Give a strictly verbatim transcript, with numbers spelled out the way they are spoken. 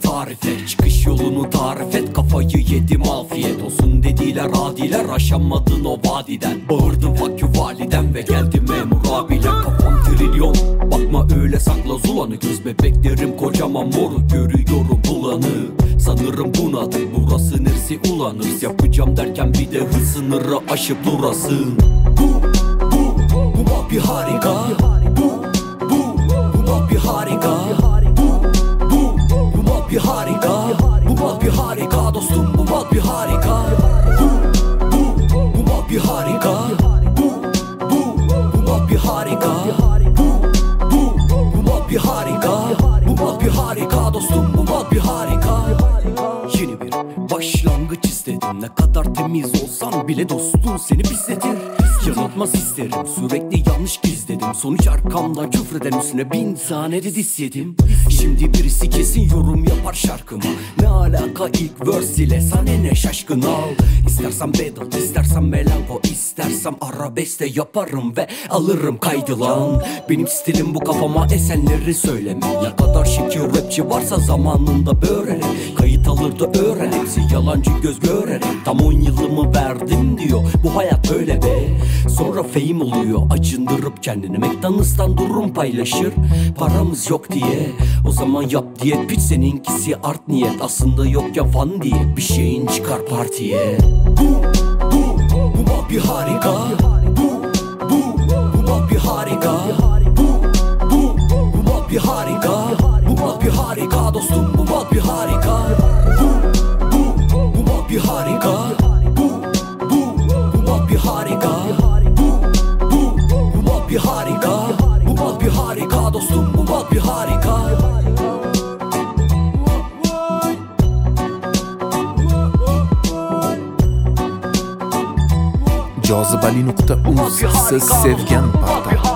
tarif et, çıkış yolunu tarif et. Kafayı yedim afiyet olsun dediler adiler, aşamadın o vadiden. Bağırdım fuck you validen ve geldi memur abiler. Kafam trilyon, bakma öyle sakla zulanı. Göz bebeklerim kocaman moru, görüyorum bulanı. Sanırım bunadır burası, neresi ulanır. Yapacağım derken bir de hız sınırı aşıp durasın. Bu, bu, bu bak bir harika. Bu, bu, bu bak bir harika. Bu, bu, bu bak bir harika. Bu bak bir harika dostum, bu bak bir harika. Bu, bu, bu bak bir harika. Bu, bu, bu bak bir harika. Bu, bu, bu bak bir harika. Bu bak bir harika dostum, bu bak bir harika. Yeni bir başlangıç istedim. Ne kadar temiz olsan bile dostun seni pisletir. Yanıltmaz isterim, sürekli yanlış gizledim. Sonuç arkamdan küfreden üstüne bin tane de diss yedim. Şimdi birisi kesin yorum yapar şarkıma. Ne alaka ilk verse ile, sana ne şaşkın al. İstersen battle, istersen melanko, istersem arabeste yaparım ve alırım kaydı lan. Benim stilim bu, kafama esenleri söyleme. Ne kadar şekil rapçi varsa zamanında böğrerim. Kayıt alır da öğren, hepsi yalancı göz görerek. Tam on yılımı verdim diyor, bu hayat öyle be. Sonra fame oluyor, acındırıp kendini. McDonald's'tan durum paylaşır, paramız yok diye. O zaman yap diyet, piç seninkisi art niyet. Aslında yok ya fan diye, bir şeyin çıkar partiye. Bu, bu, bu bak bir harika. Bu, bu, bu bak bir harika. Bu, bu, bu bak bir harika. Bu bak bir harika dostum, bu bak bir harika. Bu, bu, bu bak bir harika. Bu, bu, bu bak bir harika. Bir harika, bu bak bir harika dostum, bu bak bir harika. Cazibeli nokta uz, siz sevgen payda.